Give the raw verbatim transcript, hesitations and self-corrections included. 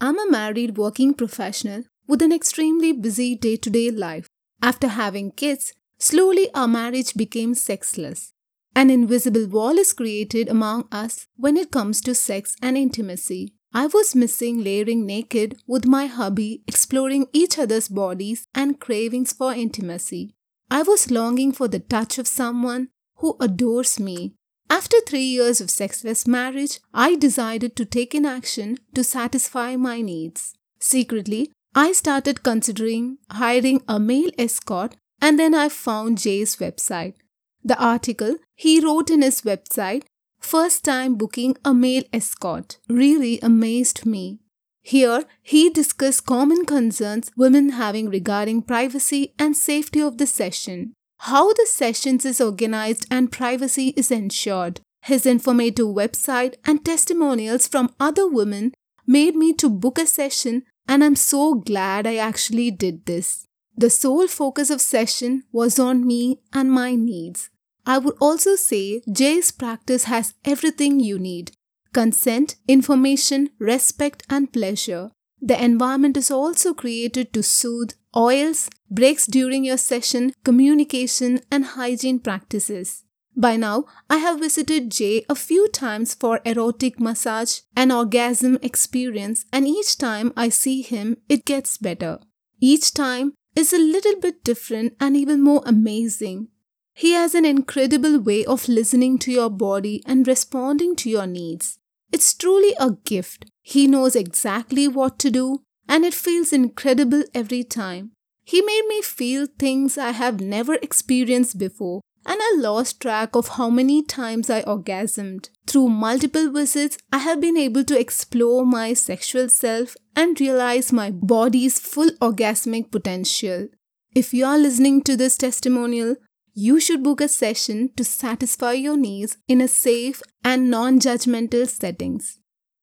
I'm a married working professional with an extremely busy day-to-day life. After having kids, slowly our marriage became sexless. An invisible wall is created among us when it comes to sex and intimacy. I was missing layering naked with my hubby, exploring each other's bodies and cravings for intimacy. I was longing for the touch of someone who adores me. After three years of sexless marriage, I decided to take in action to satisfy my needs. Secretly, I started considering hiring a male escort, and then I found Jay's website. The article he wrote in his website, "First time booking a male escort," really amazed me. Here, he discussed common concerns women having regarding privacy and safety of the session, how the sessions is organized and privacy is ensured. His informative website and testimonials from other women made me to book a session, and I'm so glad I actually did this. The sole focus of session was on me and my needs. I would also say Jay's practice has everything you need: consent, information, respect, and pleasure. The environment is also created to soothe oils, breaks during your session, communication, and hygiene practices. By now, I have visited Jay a few times for erotic massage and orgasm experience, and each time I see him, it gets better. Each time is a little bit different and even more amazing. He has an incredible way of listening to your body and responding to your needs. It's truly a gift. He knows exactly what to do, and it feels incredible every time. He made me feel things I have never experienced before, and I lost track of how many times I orgasmed. Through multiple visits, I have been able to explore my sexual self and realize my body's full orgasmic potential. If you are listening to this testimonial, you should book a session to satisfy your needs in a safe and non-judgmental settings.